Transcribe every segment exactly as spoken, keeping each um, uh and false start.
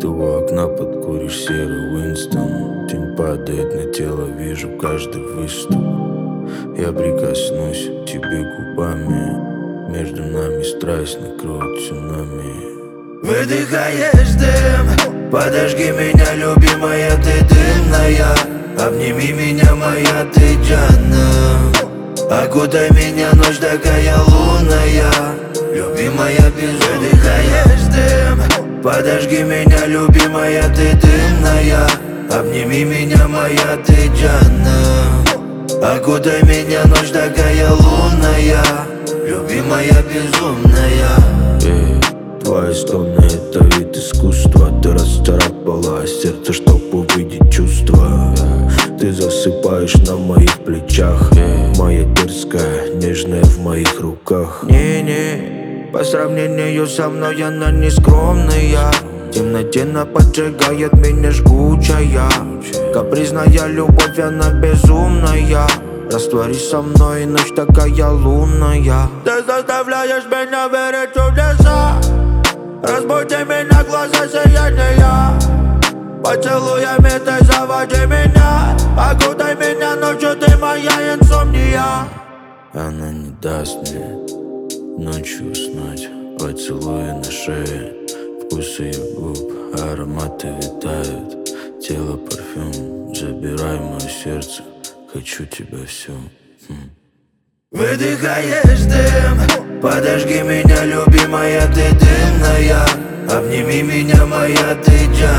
Ты у окна подкуришь серый Уинстон. Тень падает на тело, вижу каждый выступ. Я прикоснусь к тебе губами. Между нами страсть накроет цунами. Выдыхаешь дым, подожги меня, любимая, ты дымная. Обними меня, моя ты Джанна. Окутай меня, ночь такая лунная. Любимая, без выдыхаешь дым, подожги меня, любимая, ты дымная. Обними меня, моя ты Джанна. Окутай меня, ночь такая лунная. Любимая, безумная. yeah. Твои стоны — это вид искусства. Ты расцарапала сердце, чтоб увидеть чувства. yeah. Ты засыпаешь на моих плечах. yeah. Моя дерзкая, нежная в моих руках. Не-не, по сравнению со мной она не скромная. В темноте она поджигает меня жгучая. Капризная любовь, она безумная. Растворись со мной, ночь такая лунная. Ты заставляешь меня верить в чудеса. Разбуди меня, глаза сияния. Поцелуями ты заводи меня. Окутай меня ночью, ты моя инсомния. Она не даст мне ночью уснуть. Поцелуи на шее, вкус ее губ, ароматы витают. Тело парфюм, забирай мое сердце. Хочу тебя всю. хм. Выдыхаешь дым, подожги меня, любимая, ты дымная. Обними меня, моя ты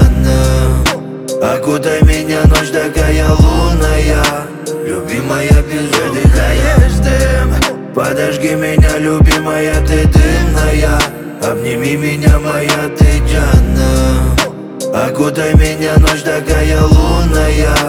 Джанна. Окутай меня, ночь такая лунная. Любимая, без выдыхаешь дым, подожги меня, любимая, ты дымная. Обними меня, моя ты Джанна. Окутай меня, ночь такая лунная.